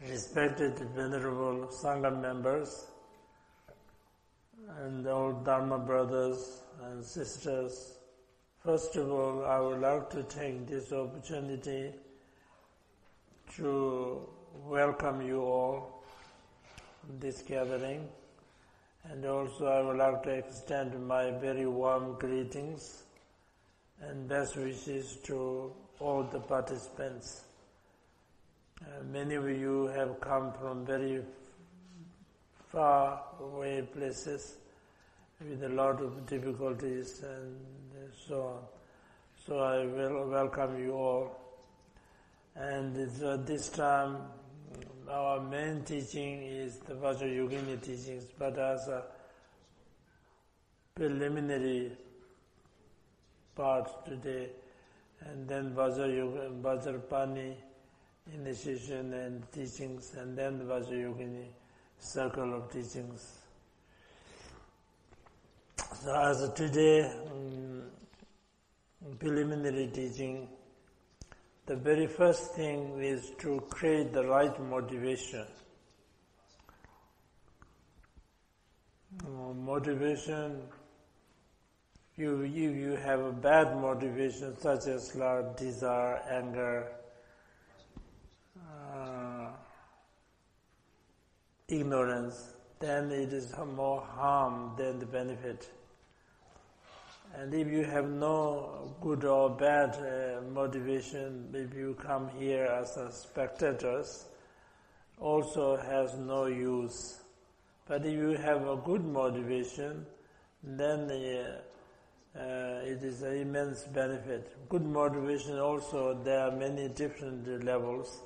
respected Venerable Sangha members, and all Dharma brothers and sisters. First of all, I would like to take this opportunity to welcome you all in this gathering, and also I would like to extend my very warm greetings and best wishes to all the participants. Many of you have come from very far away places with a lot of difficulties and so on. So I will welcome you all. And this time our main teaching is the Vajrayogini teachings, but as a preliminary part today, and then Vajrapani initiation and teachings, and then the Vajrayogini circle of teachings. So as today, preliminary teaching, the very first thing is to create the right motivation. Motivation, if you have a bad motivation such as like desire, anger, ignorance, then it is more harm than the benefit. And if you have no good or bad motivation, if you come here as a spectators, also has no use. But if you have a good motivation, then it is an immense benefit. Good motivation also, there are many different levels.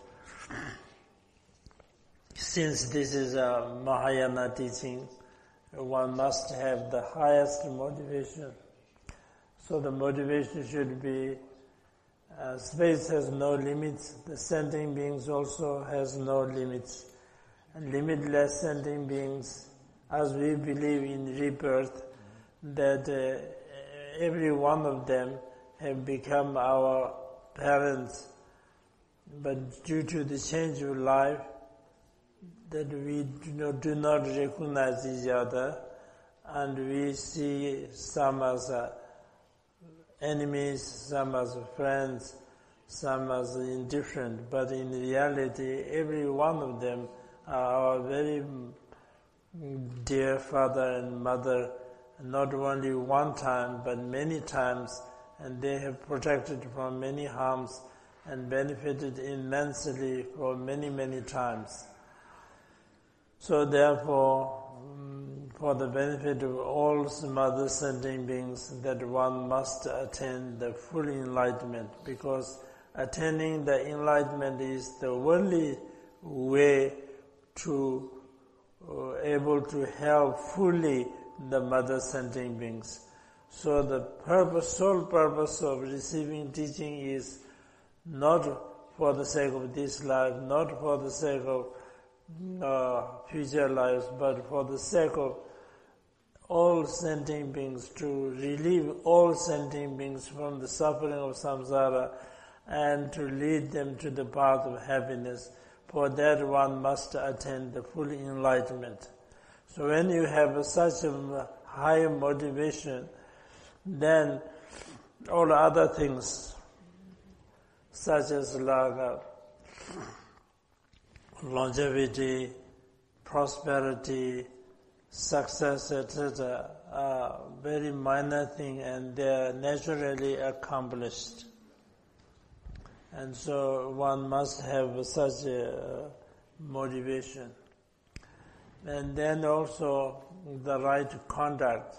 Since this is a Mahayana teaching, one must have the highest motivation. So the motivation should be, space has no limits, the sentient beings also has no limits. And limitless sentient beings, as we believe in rebirth, that every one of them have become our parents, but due to the change of life, that we do not recognize each other, and we see some as enemies, some as friends, some as indifferent, but in reality, every one of them are our very dear father and mother, not only one time, but many times, and they have protected from many harms and benefited immensely for many, many times. So therefore, for the benefit of all mother sentient beings, that one must attain the full enlightenment, because attaining the enlightenment is the only way to able to help fully the mother sentient beings. So the sole purpose of receiving teaching is not for the sake of this life, not for the sake of future lives, but for the sake of all sentient beings, to relieve all sentient beings from the suffering of samsara and to lead them to the path of happiness. For that one must attain the full enlightenment. So when you have such a high motivation, then all other things, such as like longevity, prosperity, success, etc., are very minor thing, and they are naturally accomplished. And so one must have such a motivation. And then also the right conduct.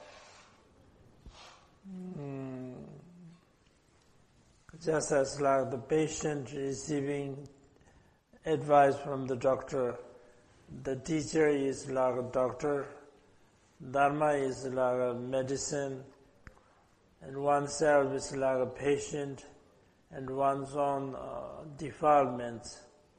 Just as like the patient receiving advice from the doctor, the teacher is like a doctor, Dharma is like a medicine, and oneself is like a patient, and one's own defilements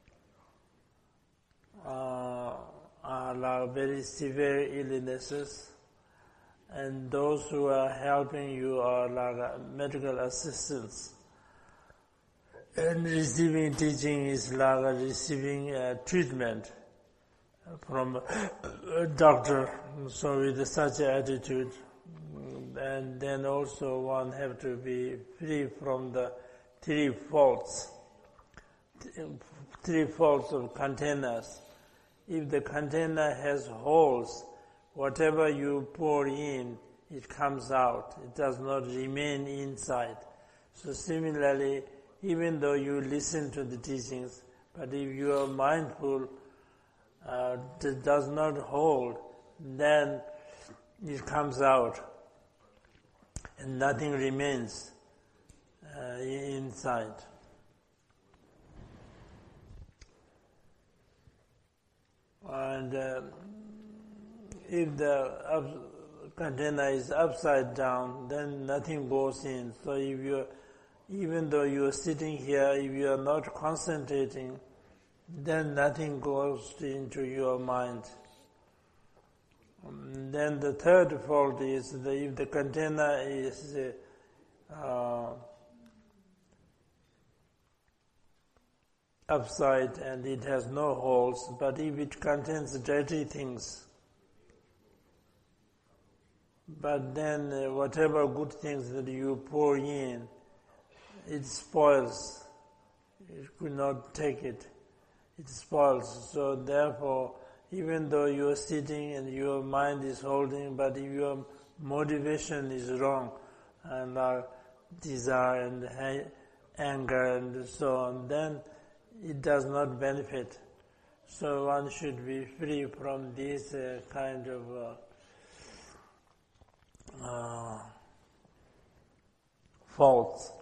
are like very severe illnesses, and those who are helping you are like medical assistants. And receiving teaching is like receiving treatment from a doctor. So with such attitude, and then also one have to be free from the three faults of containers. If the container has holes, whatever you pour in, it comes out. It does not remain inside. So similarly, even though you listen to the teachings, but if you are mindful, that does not hold, then it comes out and nothing remains inside. And if the container is upside down, then nothing goes in. So even though you are sitting here, if you are not concentrating, then nothing goes into your mind. Then the third fault is that if the container is upside and it has no holes, but if it contains dirty things, but then whatever good things that you pour in, it spoils. You could not take it. It spoils. So therefore, even though you are sitting and your mind is holding, but if your motivation is wrong, and desire and anger and so on, then it does not benefit. So one should be free from these kind of faults.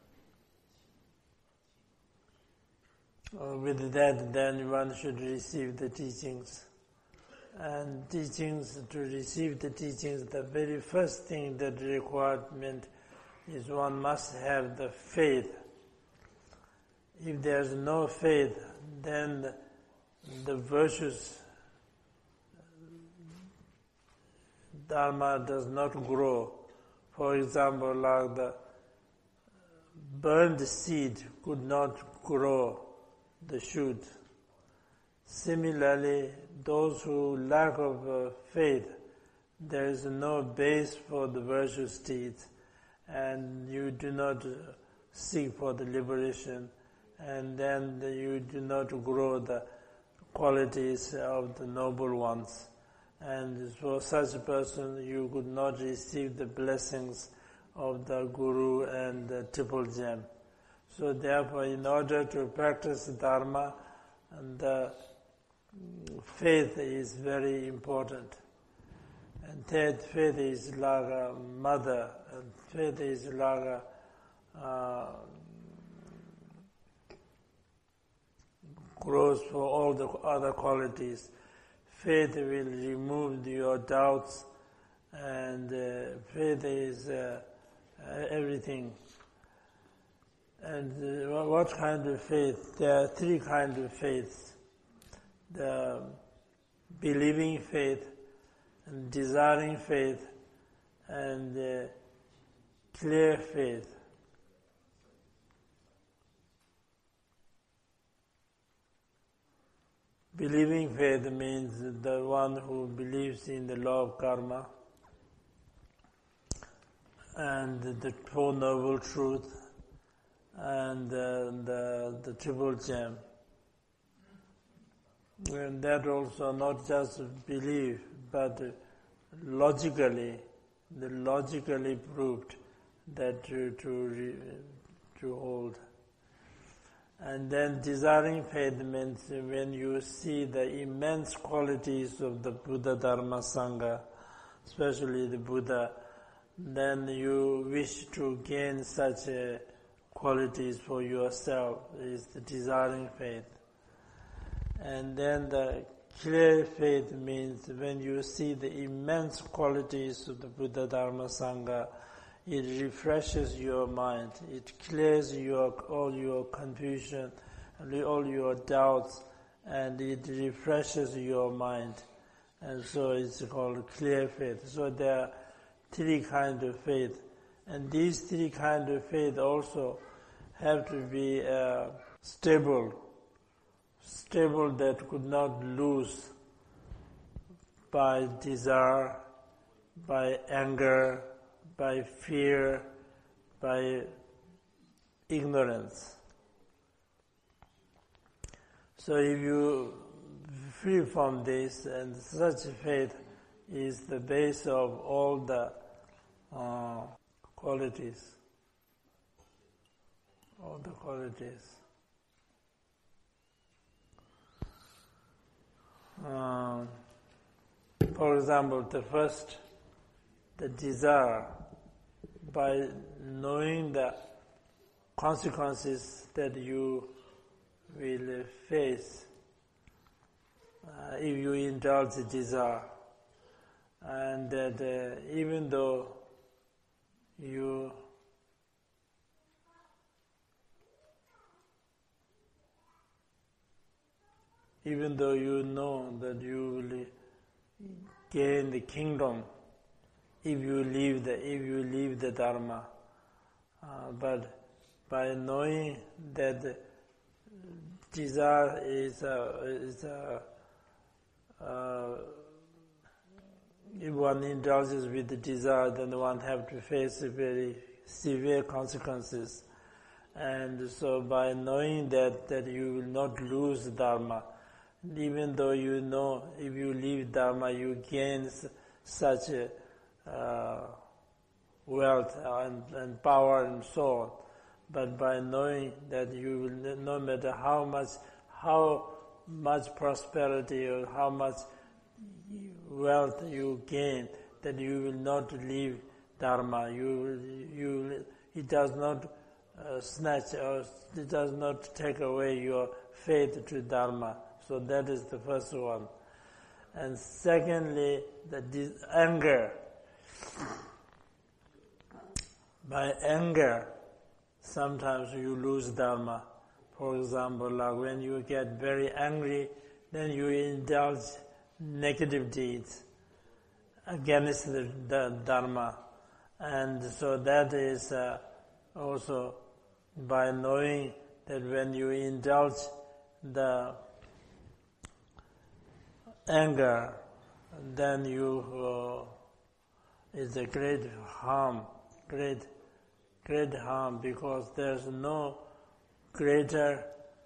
With that, then one should receive the teachings. And to receive the teachings, the very first thing that requirement is one must have the faith. If there is no faith, then the virtues, Dharma does not grow. For example, like the burned seed could not grow the shoot. Similarly, those who lack of faith, there is no base for the virtuous deeds, and you do not seek for the liberation, and then you do not grow the qualities of the noble ones. And for such a person, you could not receive the blessings of the Guru and the Triple Gem. So therefore, in order to practice Dharma, the faith is very important. And that faith is like a mother, and faith is like a grows for all the other qualities. Faith will remove your doubts, and faith is everything. And what kind of faith? There are three kinds of faiths. The believing faith, and desiring faith, and clear faith. Believing faith means the one who believes in the law of karma and the Four Noble Truths and the Triple Gem. And that also not just belief, but logically proved that to hold. And then desiring faith means when you see the immense qualities of the Buddha, Dharma, Sangha, especially the Buddha, then you wish to gain such qualities for yourself, is the desiring faith. And then the clear faith means when you see the immense qualities of the Buddha, Dharma, Sangha, it refreshes your mind. It clears all your confusion, all your doubts, and it refreshes your mind. And so it's called clear faith. So there are three kinds of faith. And these three kinds of faith also have to be stable that could not lose by desire, by anger, by fear, by ignorance. So if you free from this, and such faith is the base of all the qualities. All the qualities. For example, the first, the desire, by knowing the consequences that you will face if you indulge the desire, and that even though you know that you will gain the kingdom if you leave the dharma, but by knowing that the desire if one indulges with the desire, then one have to face very severe consequences. And so by knowing that you will not lose dharma, even though you know if you leave dharma you gain such wealth and power and so on, but by knowing that you will, no matter how much prosperity or how much wealth you gain, that you will not leave dharma. It does not snatch or it does not take away your faith to dharma. So that is the first one. And secondly, the anger. By anger, sometimes you lose dharma. For example, like when you get very angry, then you indulge negative deeds against the dharma. And so that is also by knowing that when you indulge the anger, then you is a great harm, great harm, because there's no greater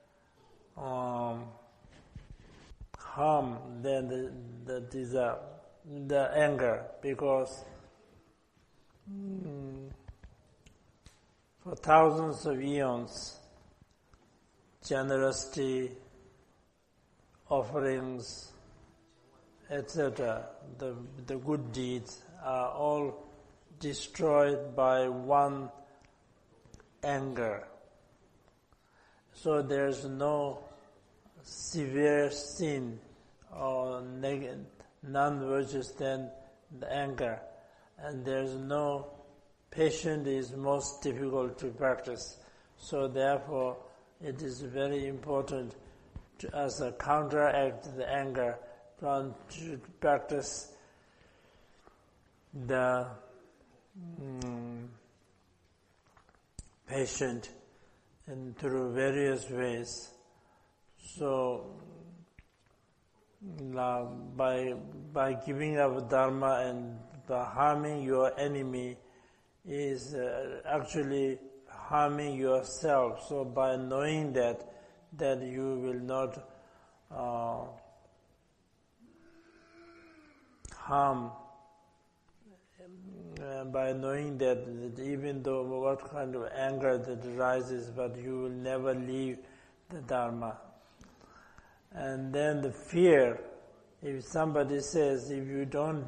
harm than the desire, the anger, because for thousands of eons, generosity, offerings, etc., the good deeds are all destroyed by one anger. So there's no severe sin or non-virtuous than the anger, and there's no patience is most difficult to practice. So therefore, it is very important to, as a counteract the anger, to practice the patient and through various ways. So by giving up dharma and by harming your enemy is actually harming yourself. So by knowing that you will not harm, by knowing that even though what kind of anger that arises, but you will never leave the dharma. And then the fear, if somebody says, if you don't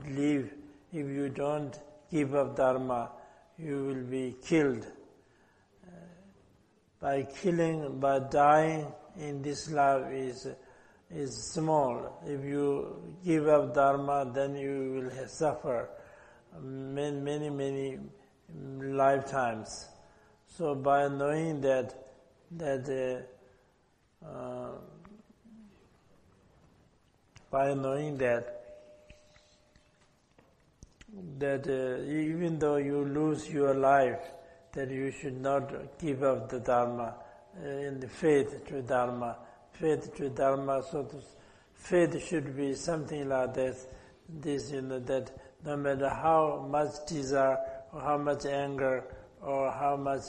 give up dharma, you will be killed. By dying in this life is small. If you give up dharma, then you will suffer many lifetimes. So by knowing that even though you lose your life, that you should not give up the Dharma, in the faith to Dharma. Faith to Dharma, faith should be something like this, that no matter how much desire, or how much anger, or how much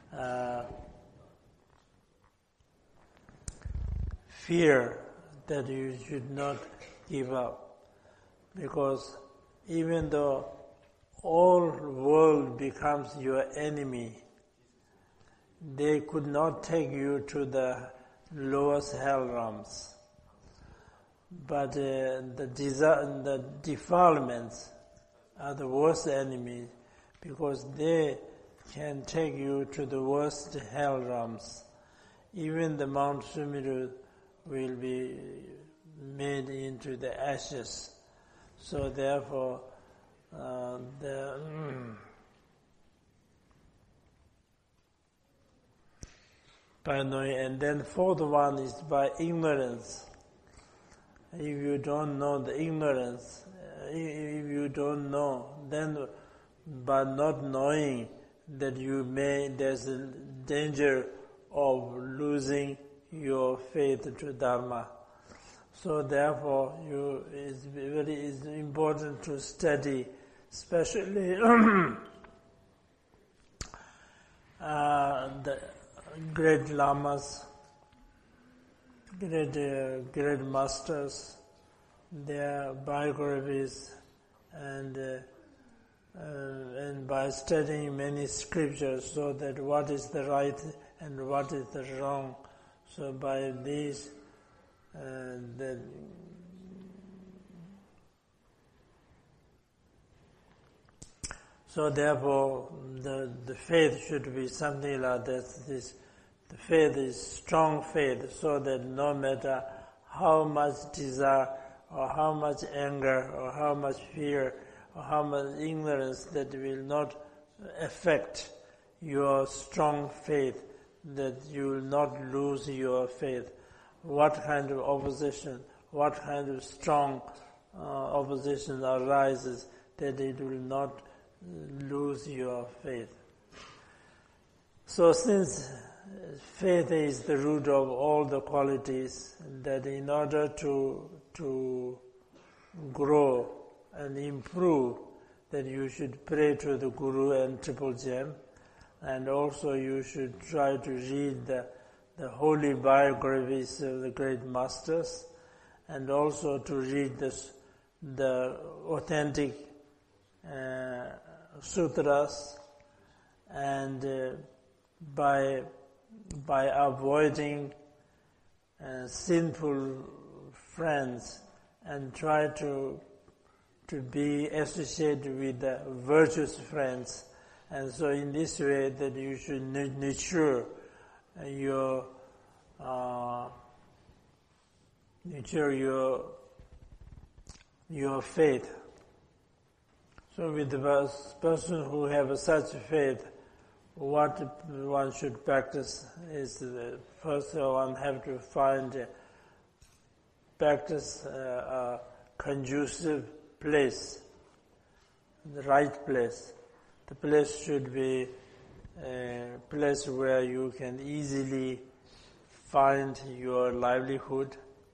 fear, that you should not give up. Because even though all world becomes your enemy, they could not take you to the lowest hell realms. But the defilements are the worst enemies, because they can take you to the worst hell realms. Even the Mount Sumeru will be made into the ashes. So therefore, by knowing, and then fourth one is by ignorance. If you don't know the ignorance, if you don't know, then by not knowing that there's a danger of losing your faith to Dharma. So therefore, it's important to study, especially the great lamas, great masters, their biographies, and by studying many scriptures, so that what is the right and what is the wrong. So by these, so therefore, the faith should be something like this. The faith is strong faith, so that no matter how much desire, or how much anger, or how much fear, or how much ignorance, that will not affect your strong faith, that you will not lose your faith. What kind of opposition, what kind of strong opposition arises, that it will not lose your faith. So since faith is the root of all the qualities, that in order to grow and improve, that you should pray to the Guru and Triple Gem, and also you should try to read the holy biographies of the great masters, and also to read the authentic sutras, and by avoiding sinful friends, and try to be associated with the virtuous friends. And so in this way, that you should nurture your faith. So with the person who have such faith, what one should practice is, first one have to practice a conducive place, the right place. The place should be a place where you can easily find your livelihood.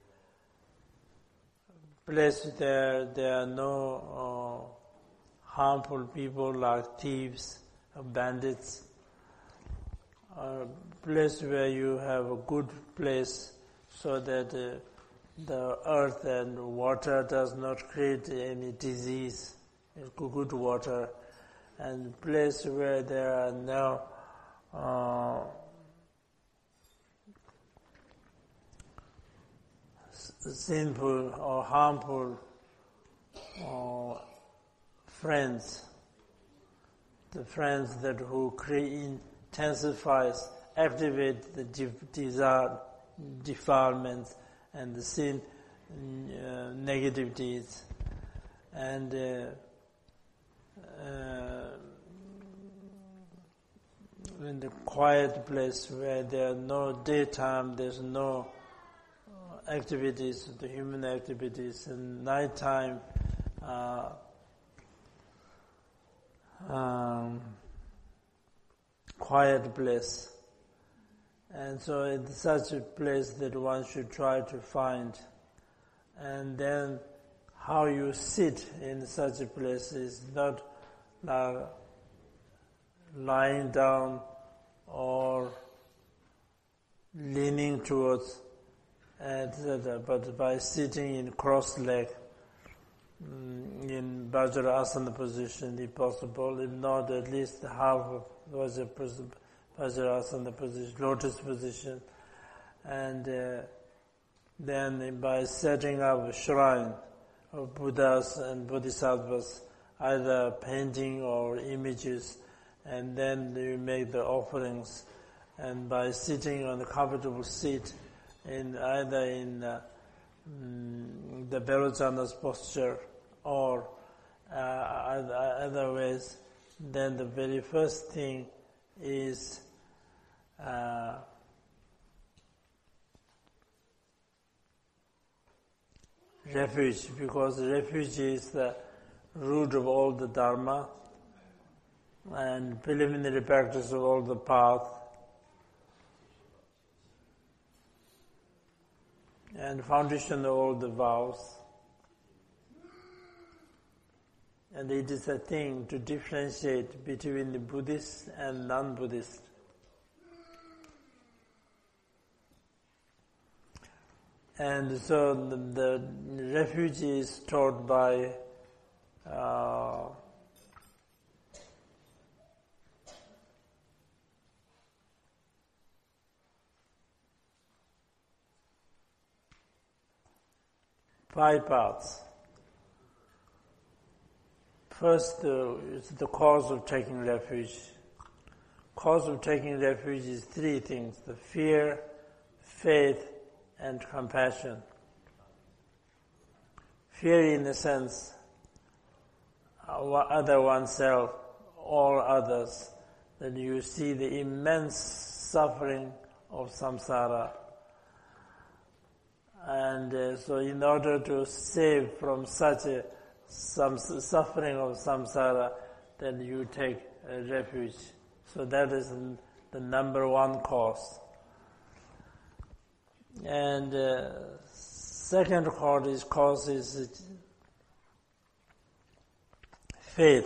Place there are no harmful people like thieves or bandits. A place where you have a good place, so that the earth and water does not create any disease. Good water. And place where there are no sinful or harmful friends, the friends that who intensifies, activate the desire, defilements, and the sin, negative deeds, and in the quiet place where there are no daytime, there's no activities, the human activities, and nighttime, quiet place. And so it's such a place that one should try to find. And then how you sit in such a place is not lying down or leaning towards, etc., but by sitting in cross-leg, in Vajrasana position if possible, if not at least half of Vajrasana position, lotus position, and then by setting up a shrine of Buddhas and Bodhisattvas, either painting or images, and then you make the offerings, and by sitting on a comfortable seat, either in the Vairochana's posture or other ways, then the very first thing is refuge, because refuge is the root of all the Dharma and preliminary practice of all the path, and foundation of all the vows. And it is a thing to differentiate between the Buddhist and non-Buddhist. And so the refuge is taught by five paths. First is the cause of taking refuge. Cause of taking refuge is three things: the fear, faith, and compassion. Fear in the sense, other oneself, all others, that you see the immense suffering of samsara. And so in order to save from some suffering of samsara, then you take refuge. So that is the number one cause. And second cause is faith.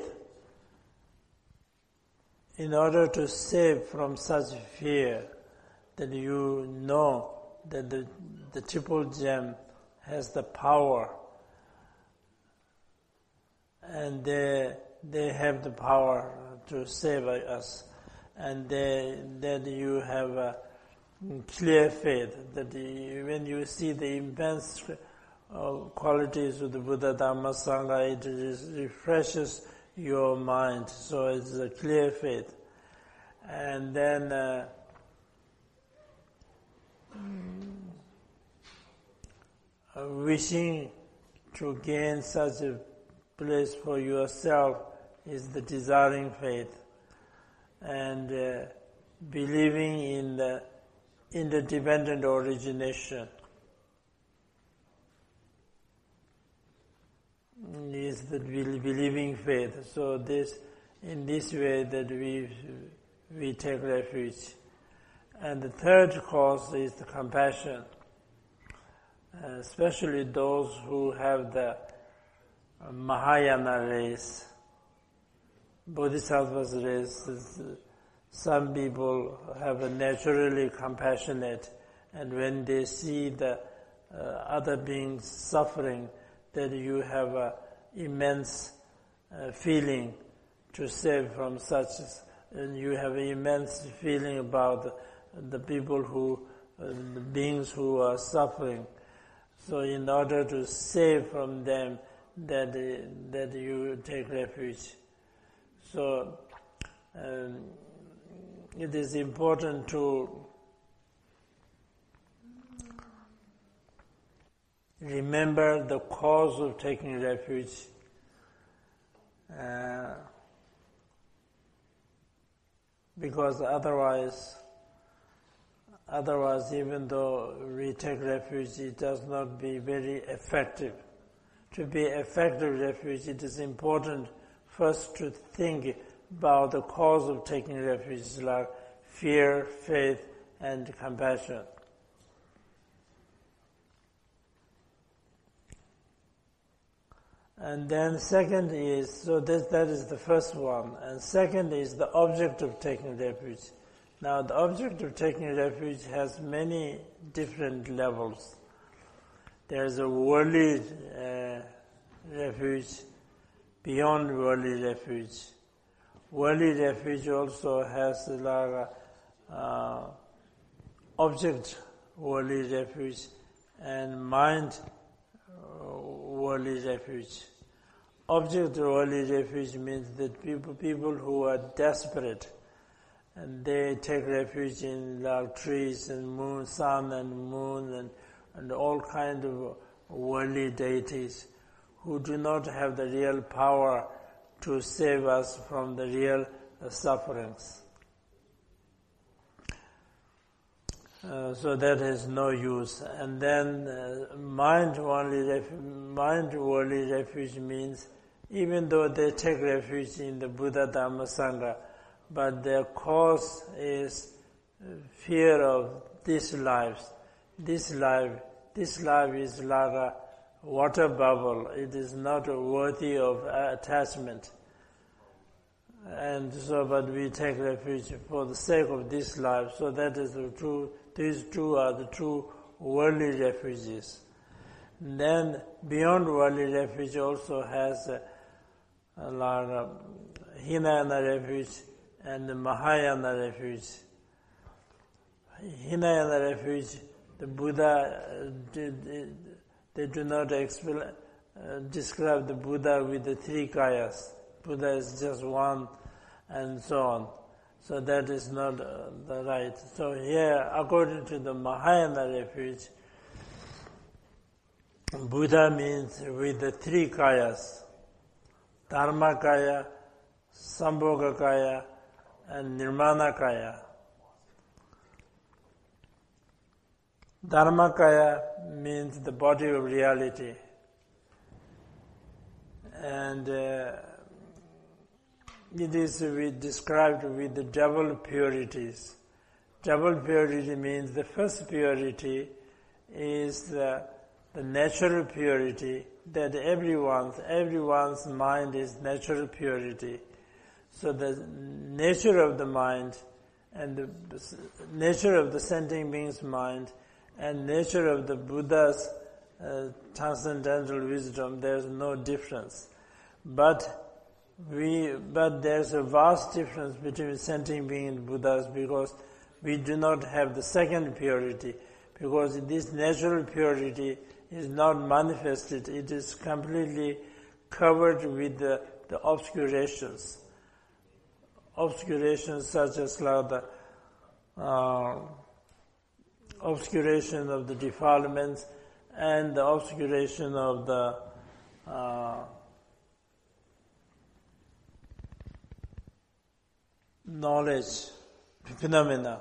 In order to save from such fear, that you know that the Triple Gem has the power, and they have the power to save us, and that you have a clear faith that when you see the immense qualities of the Buddha, Dhamma, Sangha, it refreshes your mind. So it's a clear faith. And then wishing to gain such a place for yourself is the desiring faith, and believing in the interdependent origination is the believing faith. So in this way that we take refuge. And the third cause is the compassion, especially those who have the Mahayana race, Bodhisattva's race. Some people have a naturally compassionate, and when they see the other beings suffering, that you have an immense feeling to save from such, and you have an immense feeling about the people the beings who are suffering. So in order to save from them, that you take refuge. So it is important to remember the cause of taking refuge, because otherwise even though we take refuge, it does not be very effective. To be effective refuge, it is important first to think about the cause of taking refuge, like fear, faith, and compassion. And then second is, so that is the first one. And second is the object of taking refuge. Now the object of taking refuge has many different levels. There is a worldly refuge, beyond worldly refuge. Worldly refuge also has like object worldly refuge and mind worldly refuge. Object worldly refuge means that people who are desperate and they take refuge in like trees and moon, sun and moon and all kind of worldly deities who do not have the real power to save us from the real sufferings. So that has no use. And then mind worldly refuge means even though they take refuge in the Buddha, Dhamma, Sangha, but their cause is fear of this life. This life is like a water bubble. It is not worthy of attachment. And so, but we take refuge for the sake of this life. So that is the true. These two are the true worldly refuges. And then beyond worldly refuge also has like Hinayana refuge and the Mahayana refuge. Hinayana refuge, the Buddha, they do not describe the Buddha with the three kayas. Buddha is just one and so on. So that is not the right. So here, according to the Mahayana refuge, Buddha means with the three kayas, Dharmakaya, Sambhogakaya, and Nirmanakaya. Dharmakaya means the body of reality. And it is described with the double purities. Double purity means the first purity is the natural purity, that everyone's mind is natural purity. So the nature of the mind and the nature of the sentient being's mind and nature of the Buddha's transcendental wisdom, there is no difference. But there's a vast difference between sentient being and Buddhas because we do not have the second purity. Because this natural purity is not manifested. It is completely covered with the obscurations. Obscurations such as like the obscuration of the defilements and the obscuration of the knowledge, phenomena.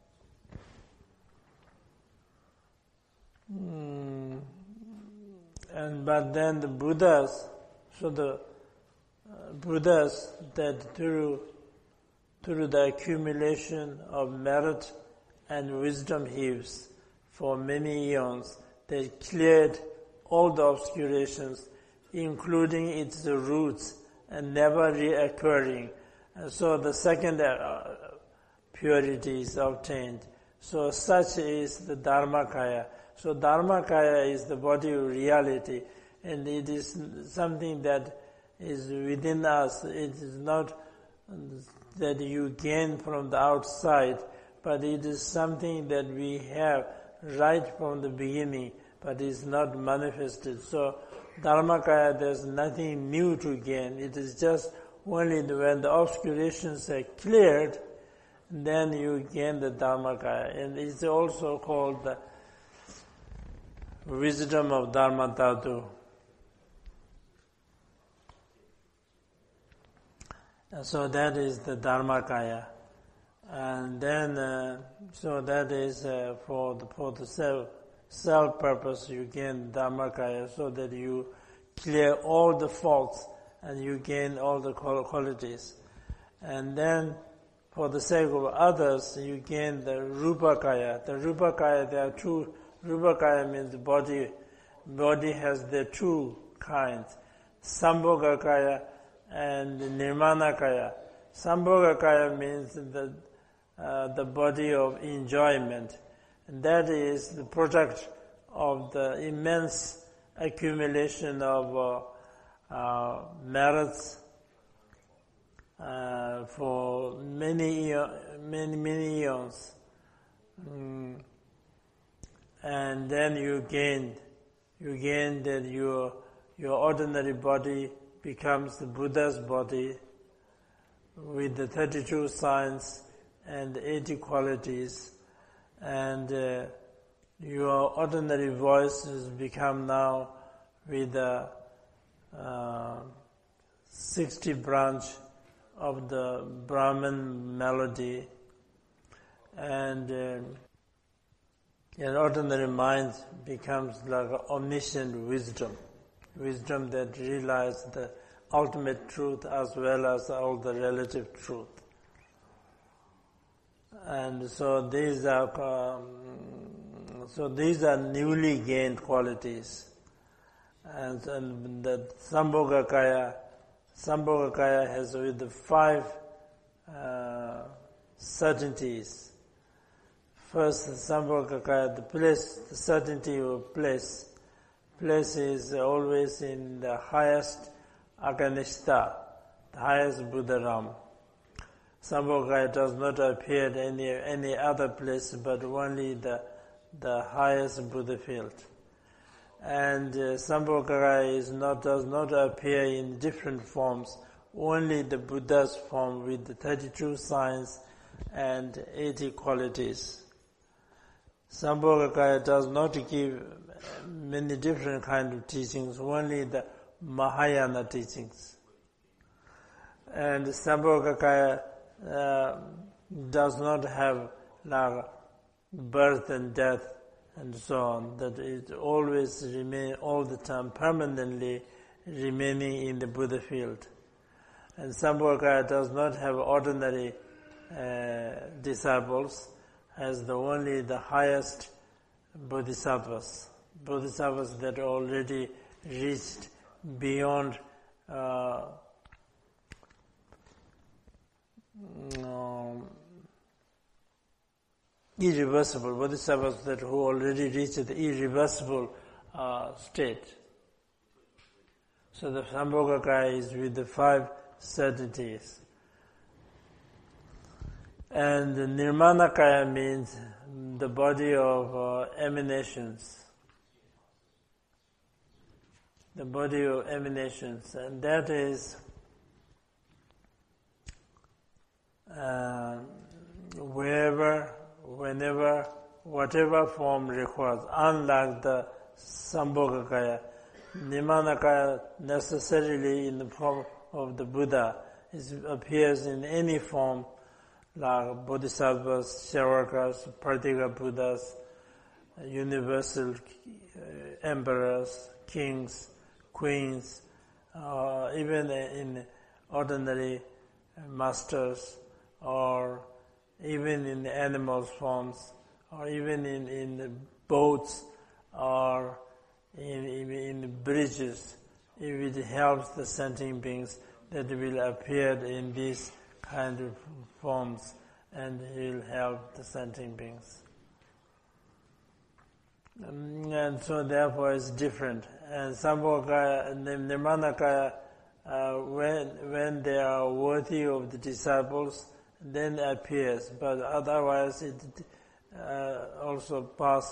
But then the Buddhas, so the Buddhas that through the accumulation of merit and wisdom heaps for many eons, they cleared all the obscurations, including its roots and never reoccurring. And so the second purity is obtained. So such is the Dharmakaya. So Dharmakaya is the body of reality, and it is something that is within us. It is not that you gain from the outside, but it is something that we have right from the beginning, but is not manifested. So Dharmakaya, there's nothing new to gain. It is just only when the obscurations are cleared, then you gain the Dharmakaya. And it's also called the wisdom of Dharma Dhatu. So that is the Dharmakaya. And then, so that is for the self purpose, you gain Dharmakaya so that you clear all the faults and you gain all the qualities. And then, for the sake of others, you gain the Rupakaya. The Rupakaya, there are two. Rupakaya means body. Body has the two kinds, Sambhogakaya and Nirmanakaya. Sambhogakaya means the body of enjoyment. And that is the product of the immense accumulation of merits for many eons. And then you gain that your ordinary body becomes the Buddha's body with the 32 signs and 80 qualities, and your ordinary voice has become now with the 60 branch of the Brahman melody, and an ordinary mind becomes like omniscient wisdom that realizes the ultimate truth as well as all the relative truth. And so these are newly gained qualities. And the Sambhogakaya has with the 5 certainties. First, Sambhogakaya, the certainty of place. Place is always in the highest Aganishta, the highest Buddha realm. Sambhogakaya does not appear in any other place but only the highest Buddha field. And Sambhogakaya does not appear in different forms, only the Buddha's form with the 32 signs and 80 qualities. Sambhogakaya does not give many different kinds of teachings, only the Mahayana teachings. And Sambhogakaya does not have like birth and death and so on, that it always remains all the time, permanently remaining in the Buddha field. And Sambhogakaya does not have ordinary disciples, as only the highest bodhisattvas that already reached beyond irreversible, bodhisattvas that who already reached the irreversible state. So the Sambhogakaya is with the 5 certainties. And the Nirmanakaya means the body of emanations. The body of emanations, and that is wherever, whenever, whatever form requires. Unlike the Sambhogakaya, Nirmanakaya necessarily in the form of the Buddha appears in any form, like bodhisattvas, shavakas, Pratyeka Buddhas, universal emperors, kings, queens, even in ordinary masters, or even in animal forms, or even in boats, or in bridges, if it helps the sentient beings that will appear in these kind of forms, and he will help the sentient beings. And so therefore it's different. And Sambhogakaya and Nirmanakaya, when they are worthy of the disciples, then appears, but otherwise it also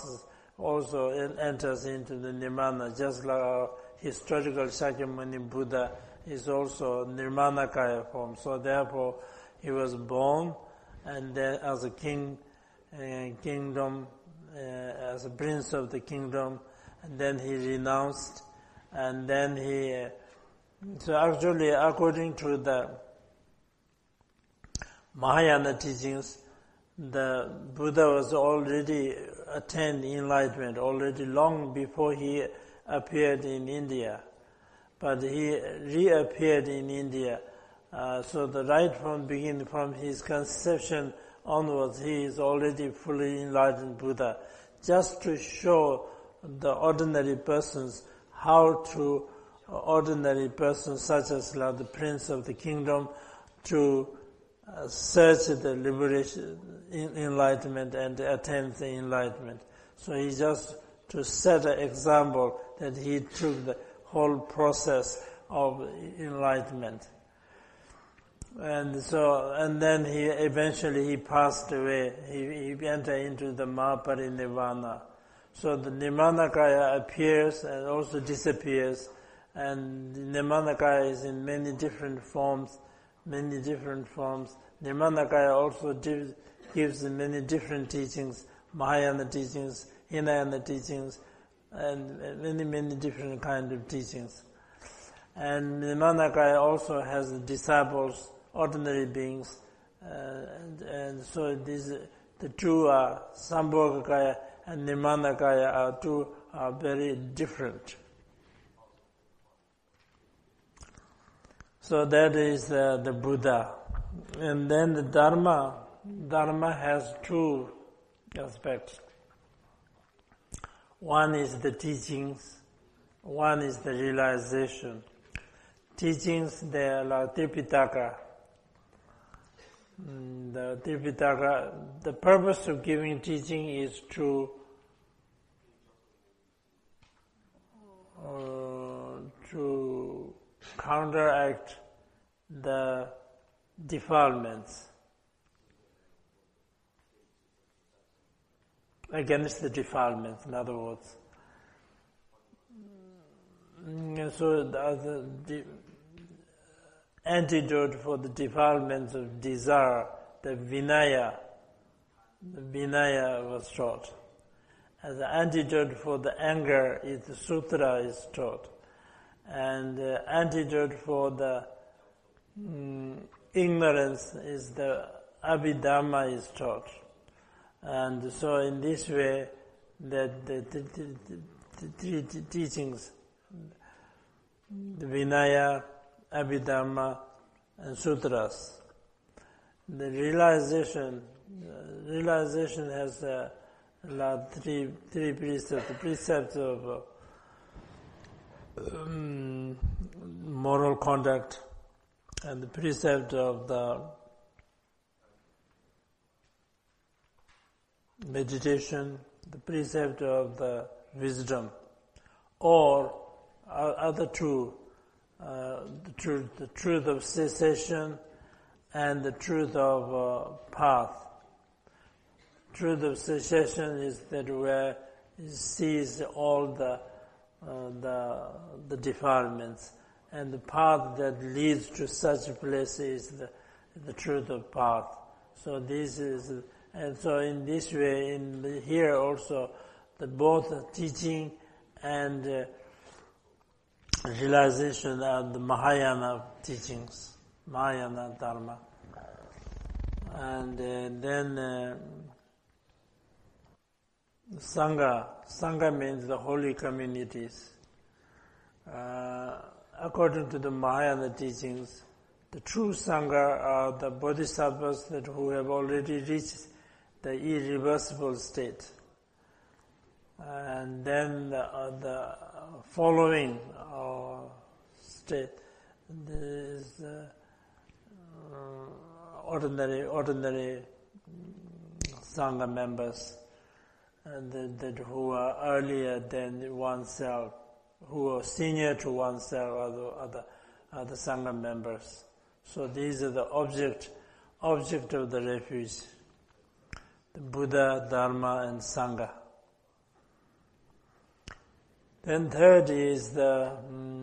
enters into the Nirmana, just like our historical Shakyamuni Buddha is also Nirmanakaya form. So therefore he was born, and then as a kingdom, as a prince of the kingdom, and then he renounced, and then so actually according to the Mahayana teachings, the Buddha was already attained enlightenment already long before he appeared in India, but he reappeared in India So the right from beginning, from his conception onwards, he is already fully enlightened Buddha, just to show the ordinary persons how to, ordinary persons such as like the Prince of the Kingdom, to search the liberation, enlightenment and attain the enlightenment. So he just to set an example that he took the whole process of enlightenment. And so, and then he eventually passed away. He entered into the Mahaparinirvana. So the Nirmanakaya appears and also disappears, and Nirmanakaya is in many different forms. Nirmanakaya also gives many different teachings, Mahayana teachings, Hinayana teachings, and many different kind of teachings. And Nirmanakaya also has disciples, ordinary beings, and so the two are Sambhogakaya and Nirmanakaya are very different. So that is the Buddha. And then the Dharma has two aspects. One is the teachings, one is the realization. Teachings, they are like Tripitaka. The Tripitaka, the purpose of giving teaching is to counteract the defilements, against the defilements, in other words. So the antidote for the defilements of desire, the Vinaya was taught. As the antidote for the anger is the Sutra is taught. And the antidote for the ignorance is the Abhidhamma is taught. And so in this way, that the three teachings, the Vinaya, Abhidhamma, and Sutras. The realization has three precepts. The precepts of moral conduct, and the precept of the meditation, the precept of the wisdom, or other two, the truth of cessation and the truth of path. Truth of cessation is that where it sees all the defilements, and the path that leads to such a place is the truth of path. So this is, and so in this way, here also, both teaching and realization are the Mahayana teachings, Mahayana Dharma. And then Sangha means the holy communities. According to the Mahayana teachings, the true Sangha are the bodhisattvas who have already reached the irreversible state. And then the following state is ordinary Sangha members, and that who are earlier than oneself, who are senior to oneself, are the Sangha members. So these are the object of the refuge: the Buddha, Dharma, and Sangha. Then third is the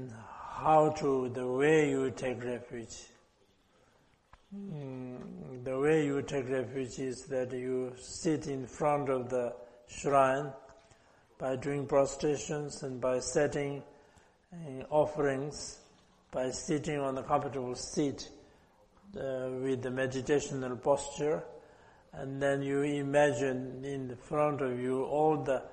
way you take refuge. The way you take refuge is that you sit in front of the shrine by doing prostrations and by setting offerings, by sitting on a comfortable seat with the meditational posture, and then you imagine in front of you all the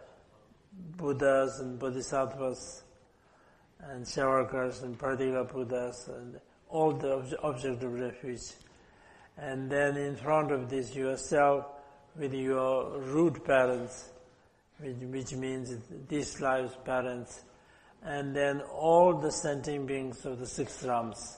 Buddhas and Bodhisattvas and Shavakas and Pradika Buddhas and all the object of refuge. And then in front of this, yourself with your root parents, which means this life's parents, and then all the sentient beings of the 6 realms.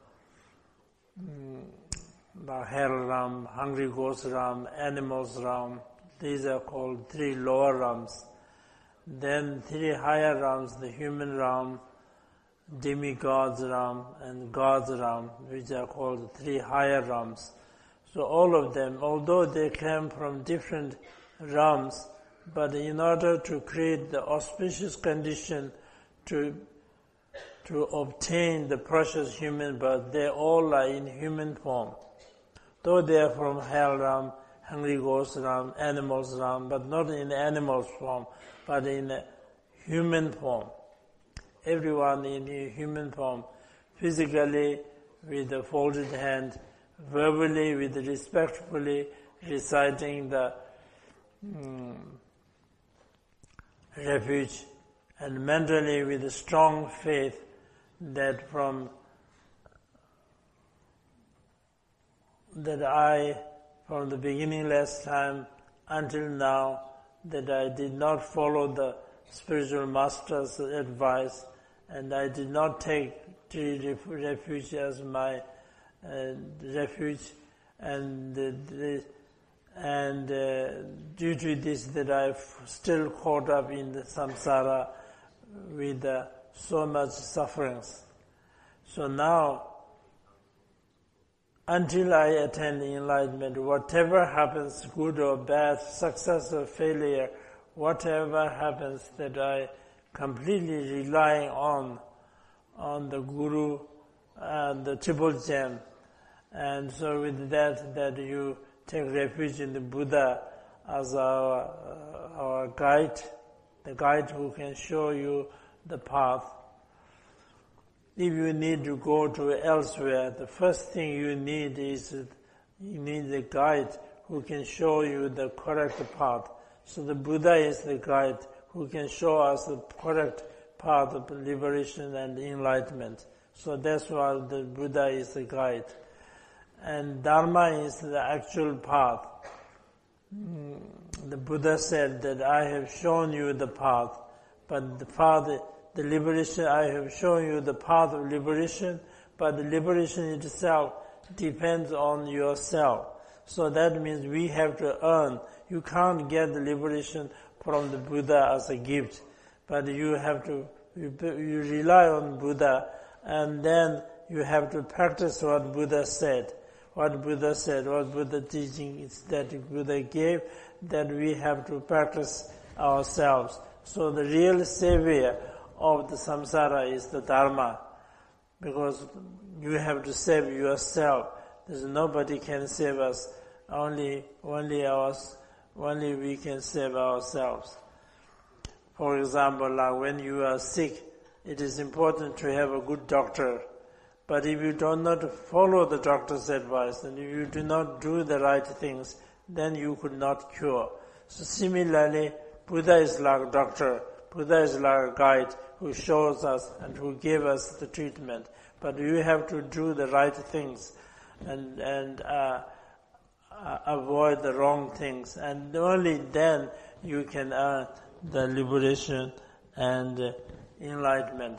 The hell realm, hungry ghost realm, animals realm, these are called 3 lower realms. Then 3 higher realms, the human realm, demigods realm, and God's realm, which are called 3 higher realms. So all of them, although they came from different realms, but in order to create the auspicious condition to obtain the precious human birth, they all are in human form. Though they are from hell realm, hungry ghost realm, animals realm, but not in animals form, but in a human form. Everyone in a human form, physically with a folded hand, verbally with respectfully reciting the refuge, and mentally with a strong faith that from the beginning last time until now, that I did not follow the spiritual master's advice, and I did not take refuge as my refuge, and due to this, that I've still caught up in the samsara with so much sufferings. So now, until I attain enlightenment, whatever happens, good or bad, success or failure, whatever happens, that I completely rely on the Guru and the Triple Gem. And so with that you take refuge in the Buddha as our guide, the guide who can show you the path. If you need to go to elsewhere, the first thing you need is you need a guide who can show you the correct path. So the Buddha is the guide who can show us the correct path of liberation and enlightenment. So that's why the Buddha is the guide. And Dharma is the actual path. The Buddha said that I have shown you the path, but the liberation, I have shown you the path of liberation, but the liberation itself depends on yourself. So that means we have to earn. You can't get the liberation from the Buddha as a gift, but you rely on Buddha, and then you have to practice what Buddha said. What Buddha teaching is that Buddha gave, that we have to practice ourselves. So the real savior of the samsara is the Dharma, because you have to save yourself. There's nobody can save us. Only we can save ourselves. For example, like when you are sick, it is important to have a good doctor. But if you do not follow the doctor's advice, and if you do not do the right things, then you could not cure. So similarly, Buddha is like a doctor. Buddha is like a guide who shows us and who gave us the treatment. But you have to do the right things and avoid the wrong things. And only then you can earn the liberation and enlightenment.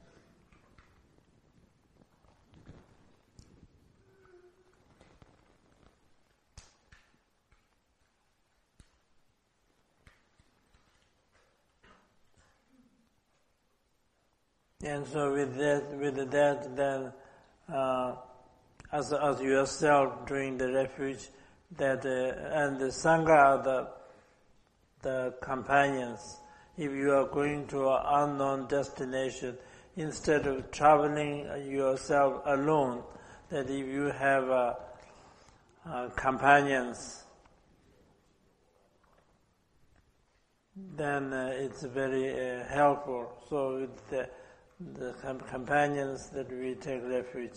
And so with that, then as yourself doing the refuge, that and the sangha are the companions. If you are going to an unknown destination, instead of traveling yourself alone, that if you have companions, then it's very helpful. So with the companions that we take refuge.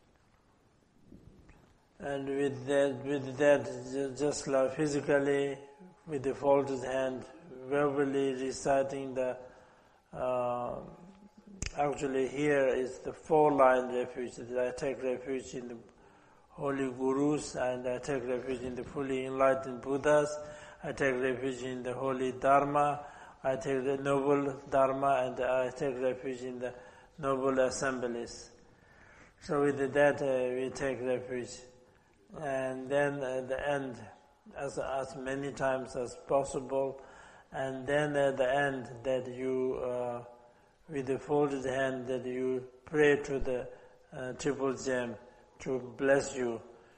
And with that, just like physically, with the folded hand, verbally reciting the Actually, here is the four-line refuge. That I take refuge in the holy gurus, and I take refuge in the fully enlightened Buddhas. I take refuge in the holy Dharma. I take the noble Dharma, and I take refuge in the noble assemblies. So with that, we take refuge. And then at the end, as many times as possible, and then at the end that you, with the folded hand, that you pray to the Triple Gem to bless you,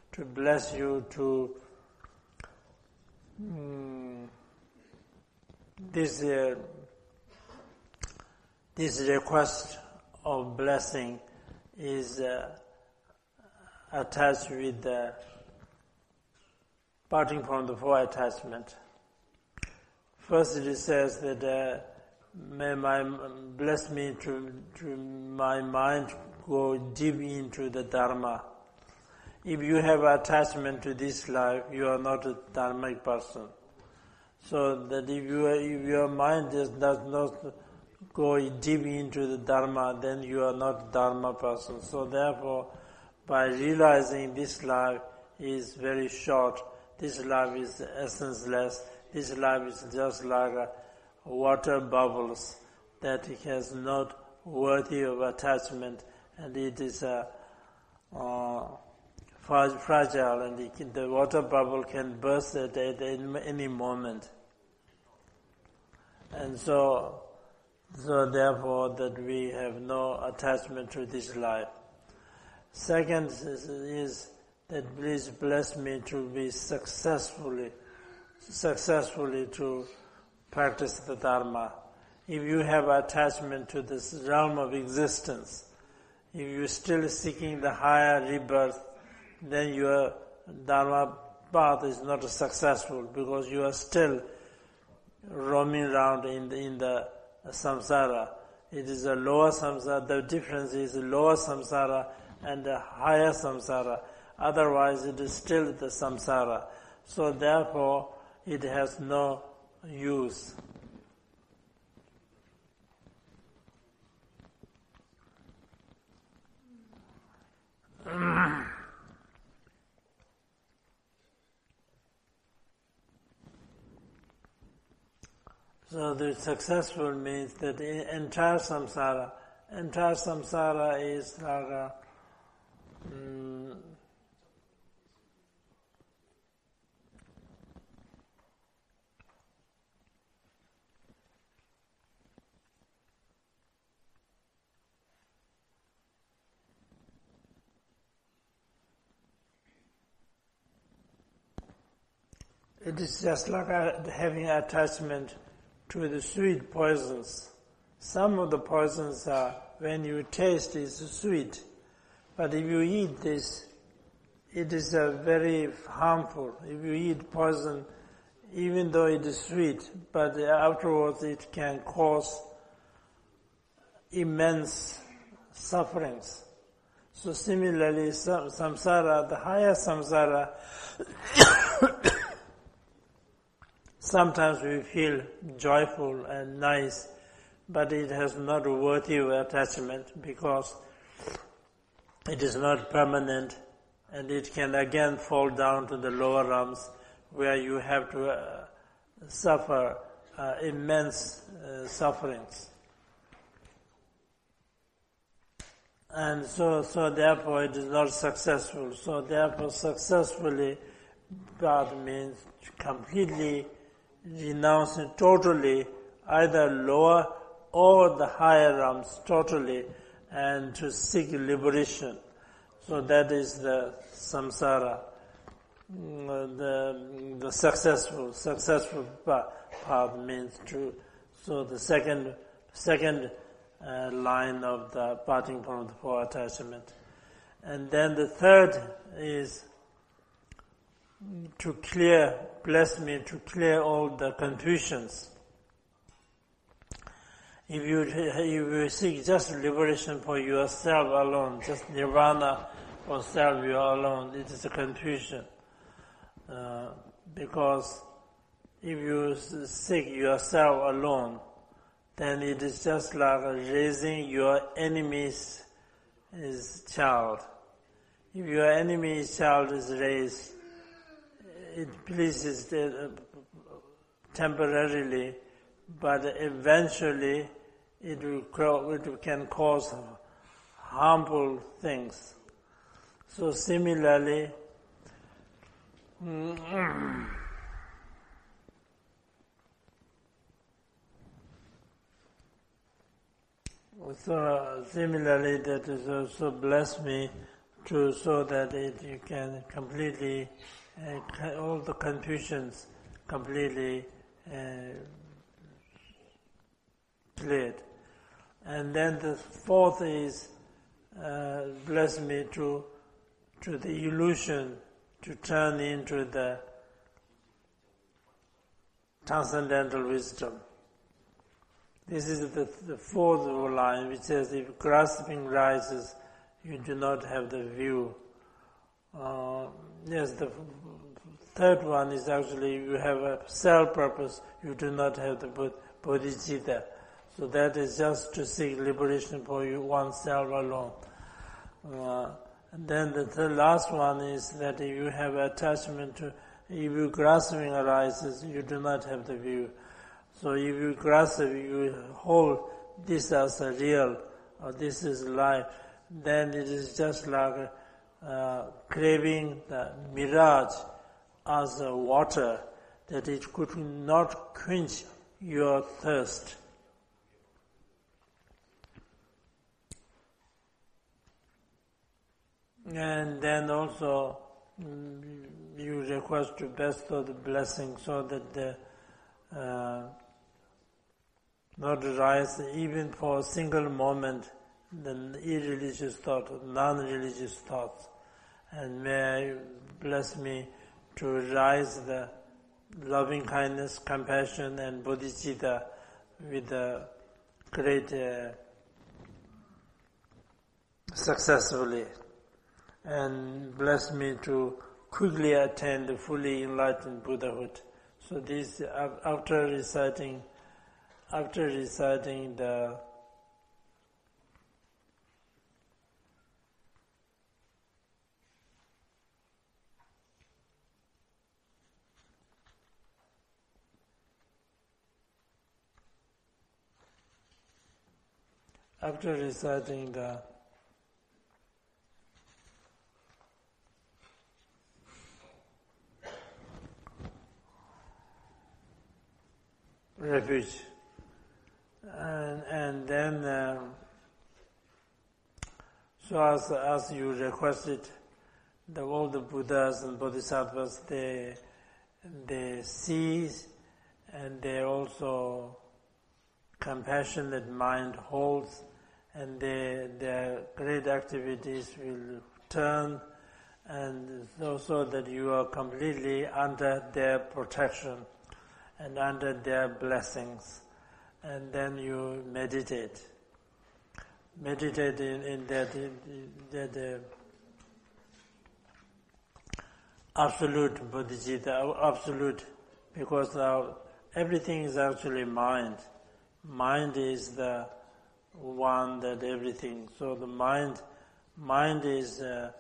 this request of blessing is attached with the parting from the four attachment. First it says that bless me to my mind go deep into the Dharma. If you have attachment to this life, you are not a dharmic person. So that if your mind does not go deep into the Dharma, then you are not Dharma person. So therefore, by realizing this life is very short, this life is essenceless, this life is just like a water bubbles, that it has not worthy of attachment, and it is fragile, and the water bubble can burst at any moment. And so therefore that we have no attachment to this life. Second is that please bless me to be successfully to practice the Dharma. If you have attachment to this realm of existence, if you're still seeking the higher rebirth, then your Dharma path is not successful, because you are still roaming around in the samsara. It is a lower samsara. The difference is lower samsara and a higher samsara. Otherwise, it is still the samsara. So therefore, it has no use. So the successful means that entire samsara is like a it is just like having attachment to the sweet poisons. Some of the poisons are, when you taste, is sweet. But if you eat this, it is very harmful. If you eat poison, even though it is sweet, but afterwards it can cause immense sufferings. So similarly, samsara, the higher samsara, sometimes we feel joyful and nice, but it has not worthy of attachment, because it is not permanent, and it can again fall down to the lower realms, where you have to suffer immense sufferings. And so therefore it is not successful. So therefore successfully, God means completely renouncing totally either lower or the higher realms totally, and to seek liberation. So that is the samsara, the successful path means to. So the second line of the parting from the four attachment, and then the third is to bless me to clear all the confusions. If you seek just liberation for yourself alone, just nirvana for self, you are alone, it is a confusion. Because if you seek yourself alone, then it is just like raising your enemy's child. If your enemy's child is raised, it pleases temporarily, but eventually it can cause harmful things. So similarly, that is also bless me so that you can completely, all the confusions completely cleared. And then the fourth is, bless me to the illusion to turn into the transcendental wisdom. This is the fourth line, which says, if grasping rises, you do not have the view. Yes, the third one is actually, you have a self-purpose, you do not have the bodhicitta. So that is just to seek liberation for you oneself alone. And then the last one is that if you have attachment to, if you grasping arises, you do not have the view. So if you grasp, you hold this as a real, or this is life, then it is just like craving the mirage as a water, that it could not quench your thirst. And then also you request to bestow the blessing so that the not rise even for a single moment the irreligious thought, non-religious thoughts. And may I bless me to rise the loving kindness, compassion and bodhicitta with a great successfully. And bless me to quickly attain the fully enlightened Buddhahood. So this, after reciting the refuge, and then so as you requested, all the Buddhas and Bodhisattvas, they see, and they also compassionate mind holds, and their great activities will turn, and so that you are completely under their protection and under their blessings. And then you meditate in that absolute bodhicitta, absolute, because everything is actually mind. Mind is the one that everything. So the mind is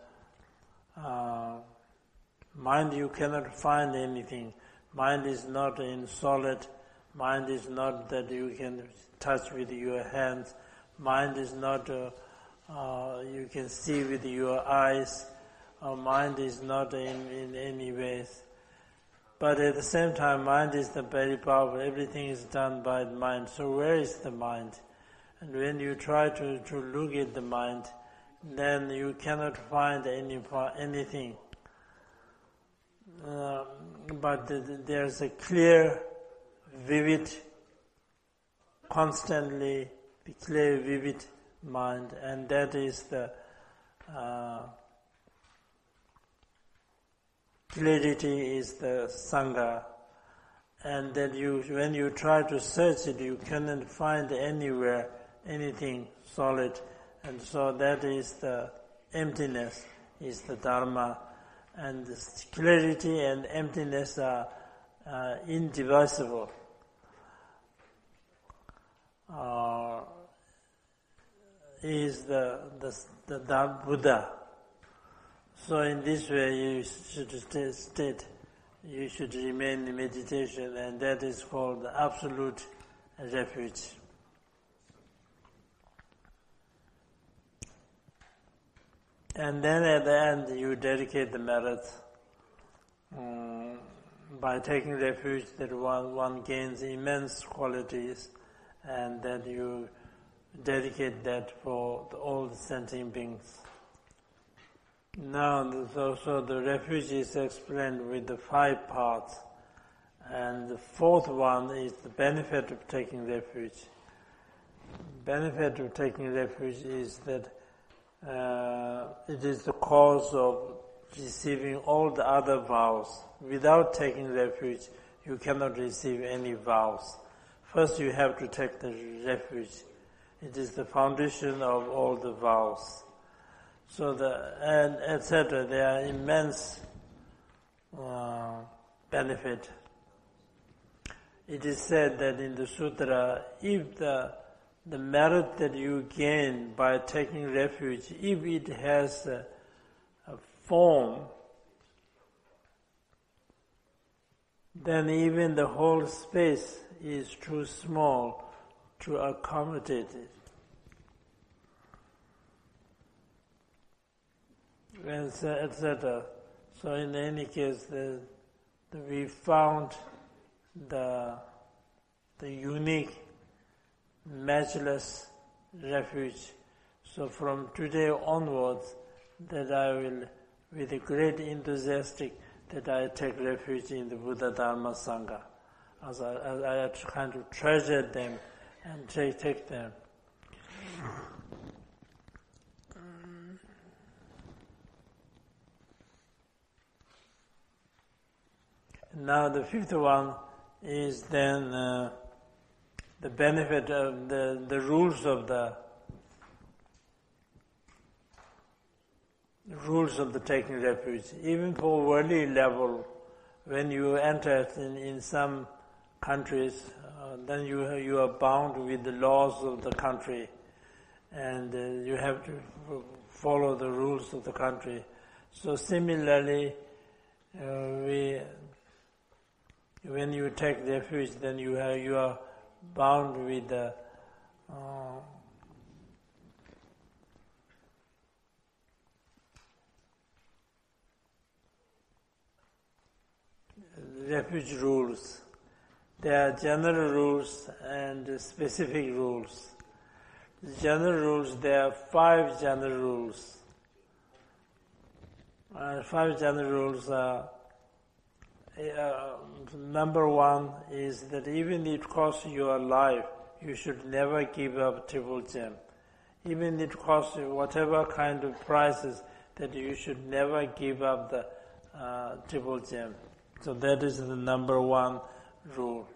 mind. You cannot find anything. Mind is not in solid. Mind is not that you can touch with your hands. Mind is not you can see with your eyes. Mind is not in any ways. But at the same time, mind is the very powerful. Everything is done by the mind. So where is the mind? And when you try to look at the mind, then you cannot find anything. But there's a clear, vivid, constantly clear, vivid mind, and that is the clarity is the Sangha. And that when you try to search it, you cannot find anywhere anything solid, and so that is the emptiness, is the Dharma. And this clarity and emptiness are indivisible. is the Buddha. So in this way you should remain in meditation, and that is called the absolute refuge. And then at the end you dedicate the merit by taking refuge that one gains immense qualities, and that you dedicate that for all the sentient beings. Now, so the refuge is explained with the 5 parts, and the 4th one is the benefit of taking refuge. Benefit of taking refuge is that it is the cause of receiving all the other vows. Without taking refuge, you cannot receive any vows. First you have to take the refuge. It is the foundation of all the vows. So and etc. There are immense benefit. It is said that in the sutra, if the merit that you gain by taking refuge, if it has a form, then even the whole space is too small to accommodate it. Etc. So in any case, we found the unique, matchless refuge. So from today onwards, that I will, with a great enthusiastic, that I take refuge in the Buddha Dharma Sangha, as I kind of treasure them and take them. Now the 5th one is then the benefit of the rules of the taking refuge. Even for worldly level, when you enter in some countries, then you are bound with the laws of the country, and you have to follow the rules of the country. So similarly, when you take refuge, then you are bound with the refuge rules. There are general rules and specific rules. The general rules, there are 5 general rules. 5 general rules are number 1 is that even if it costs your life, you should never give up Triple Gem. Even if it costs you whatever kind of prices, that you should never give up the Triple Gem. So that is the number 1 rule.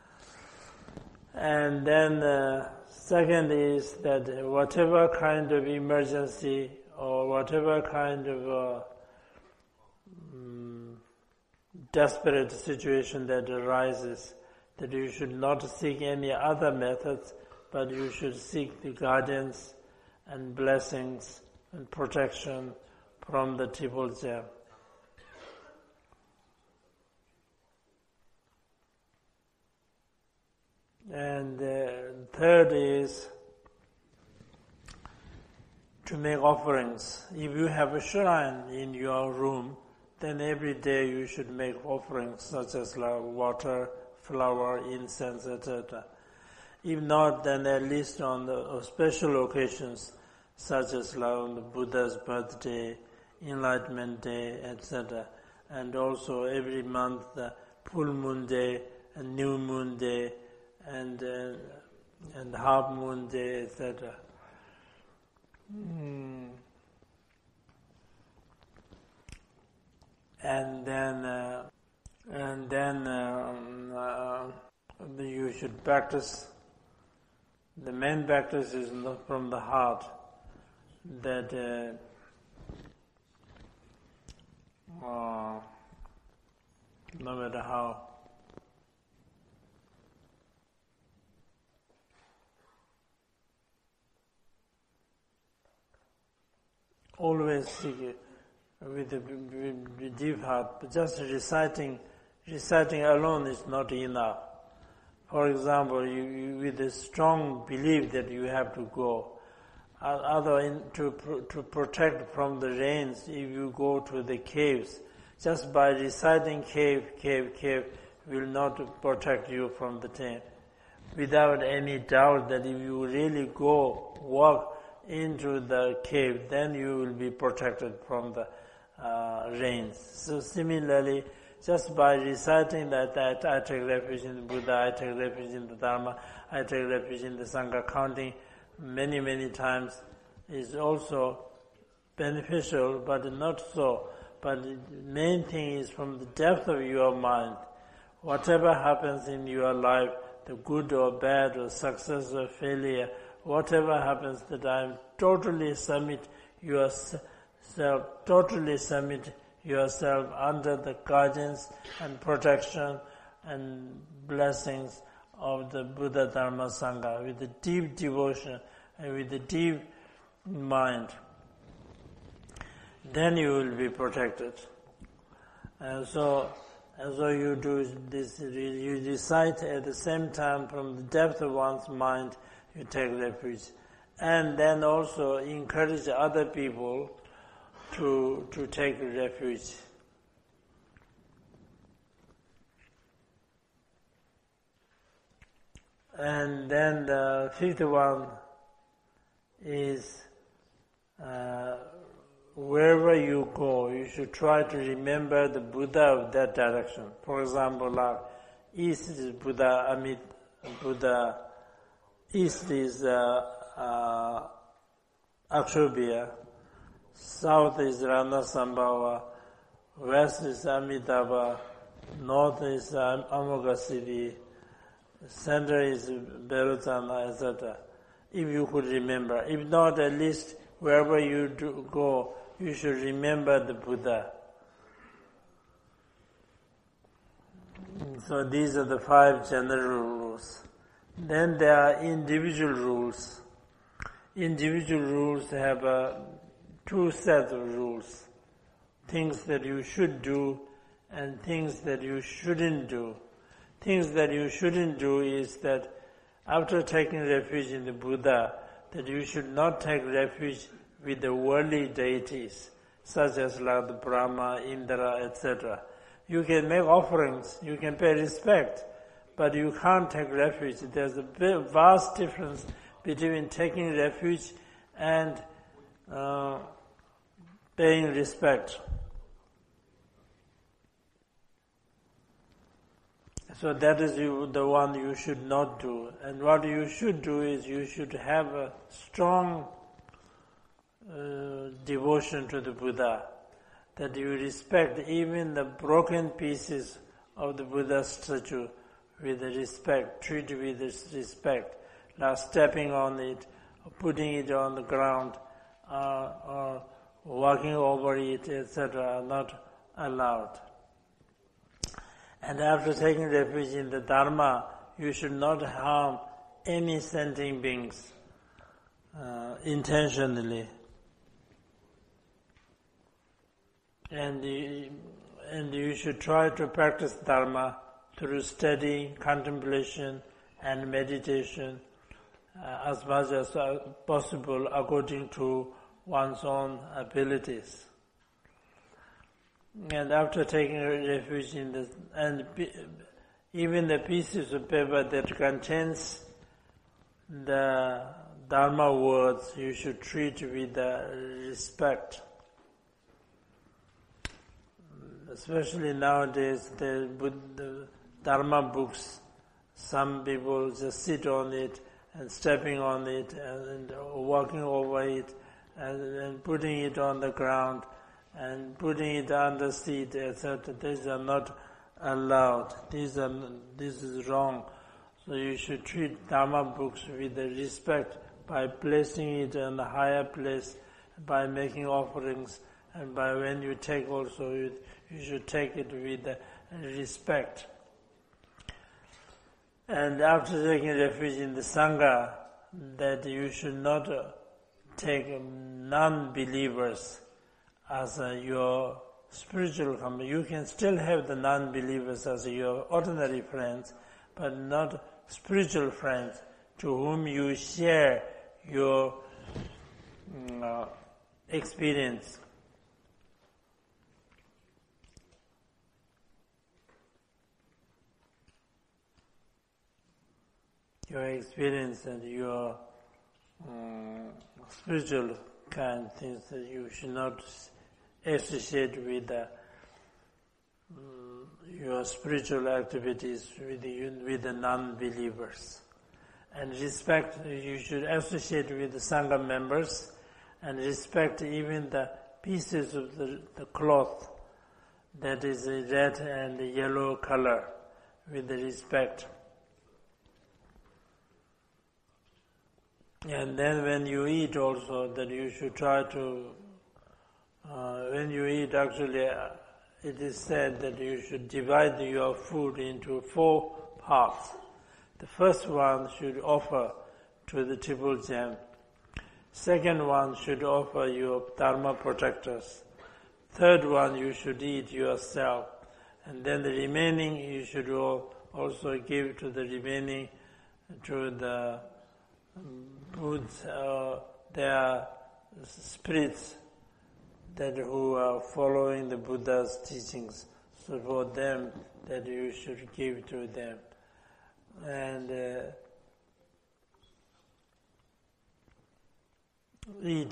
And then second is that whatever kind of emergency or whatever kind of desperate situation that arises, that you should not seek any other methods, but you should seek the guidance and blessings and protection from the Triple Gem. And third is to make offerings. If you have a shrine in your room, then every day you should make offerings such as water, flower, incense, etc. If not, then at least on the special occasions such as on the Buddha's birthday, Enlightenment Day, etc. And also every month the full moon day and new moon day and half moon day, etc. And then you should practice. The main practice is from the heart, that no matter how always seek with deep heart. But just reciting alone is not enough. For example, you with a strong belief that you have to go. To protect from the rains, if you go to the caves, just by reciting cave will not protect you from the rain. Without any doubt that if you really walk into the cave, then you will be protected from the rains. So similarly, just by reciting that I take refuge in the Buddha, I take refuge in the Dharma, I take refuge in the Sangha, counting many times is also beneficial, but not so. But the main thing is from the depth of your mind, whatever happens in your life, the good or bad or success or failure, whatever happens, that I totally submit yourself under the guidance and protection and blessings of the Buddha, Dharma, Sangha, with a deep devotion and with a deep mind. Then you will be protected. And so you do this, you recite at the same time from the depth of one's mind, you take refuge. And then also encourage other people to take refuge. And then the fifth one is wherever you go, you should try to remember the Buddha of that direction. For example, like east is Buddha, east is Akshobhya, south is Ranasambhava, west is Amitabha, north is Amoghasiddhi, center is Berutana, etc. If you could remember. If not, at least wherever you go, you should remember the Buddha. So these are the 5 general rules. Then there are individual rules. Individual rules have 2 sets of rules. Things that you should do and things that you shouldn't do. Things that you shouldn't do is that after taking refuge in the Buddha, that you should not take refuge with the worldly deities, such as like the Brahma, Indra, etc. You can make offerings, you can pay respect, but you can't take refuge. There's a vast difference between taking refuge and paying respect. So that is the one you should not do. And what you should do is you should have a strong devotion to the Buddha, that you respect even the broken pieces of the Buddha statue with respect, treat with respect, not stepping on it, or putting it on the ground, or walking over it, etc., are not allowed. And after taking refuge in the Dharma, you should not harm any sentient beings intentionally. And you should try to practice Dharma through study, contemplation, and meditation as much as possible according to one's own abilities. And after taking refuge in even the pieces of paper that contains the Dharma words, you should treat with respect. Especially nowadays, the Dharma books, some people just sit on it and stepping on it and walking over it and putting it on the ground and putting it on the seat, etc. These are not allowed. This is wrong. So you should treat Dharma books with respect by placing it in a higher place, by making offerings, and by when you take also, you should take it with respect. And after taking refuge in the Sangha, that you should not take non-believers as your spiritual company. You can still have the non-believers as your ordinary friends, but not spiritual friends to whom you share your experience. Your experience and your spiritual kind of things that you should not associate with your spiritual activities with the non-believers. And respect, you should associate with the Sangha members and respect even the pieces of the cloth that is a red and yellow color with the respect. And then when you eat also, that you should try to, when you eat actually, it is said that you should divide your food into 4 parts. The first one should offer to the Triple Gem. Second one should offer your Dharma protectors. Third one you should eat yourself. And then the remaining you should also give to the remaining, to the Buddhas, their spirits that who are following the Buddha's teachings. So for them that you should give to them. And eat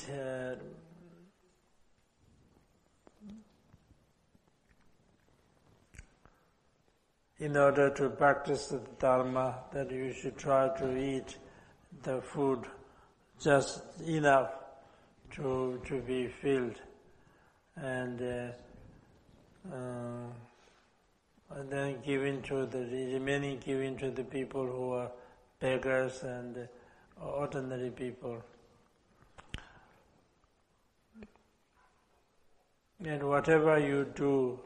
in order to practice the Dharma, that you should try to eat the food just enough to be filled, and then giving to the remaining, giving to the people who are beggars and ordinary people. And whatever you do,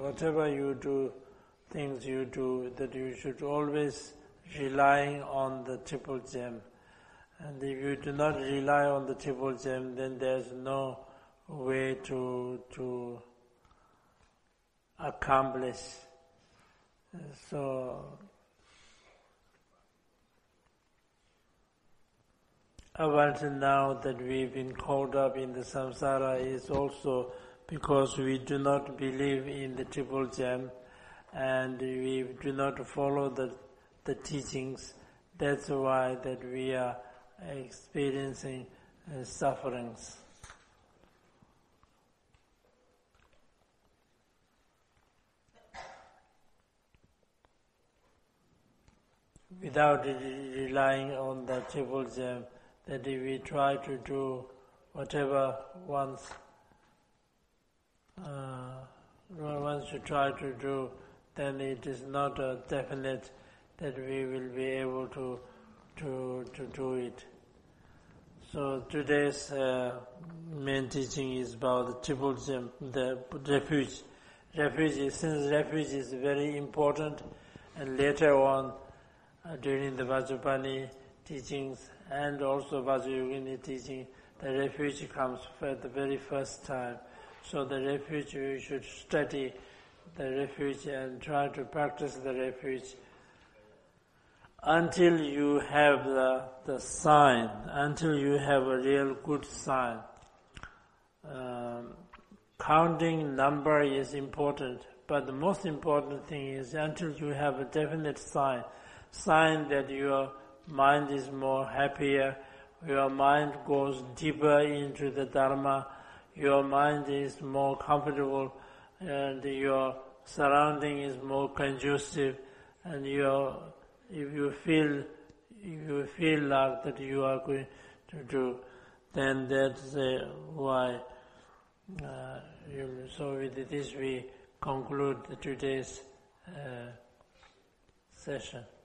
things you do, that you should always rely on the Triple Gem. And if you do not rely on the Triple Gem, then there's no way to accomplish. So, up until now that we've been caught up in the samsara is also because we do not believe in the Triple Gem and we do not follow the teachings. That's why that we are experiencing sufferings. Without relying on the Triple Gem, that if we try to do whatever one should try to do, then it is not a definite that we will be able to do it. So today's main teaching is about the Triple Gem, the refuge. Since refuge is very important, and later on during the Vajrapani teachings and also Vajrayogini teaching, the refuge comes for the very first time. So the refuge, we should study the refuge and try to practice the refuge until you have the sign, until you have a real good sign. Counting number is important, but the most important thing is until you have a definite sign that your mind is more happier, your mind goes deeper into the Dharma, your mind is more comfortable, and your surrounding is more conducive, and if you feel like that you are going to do, then that's why. So with this we conclude today's session.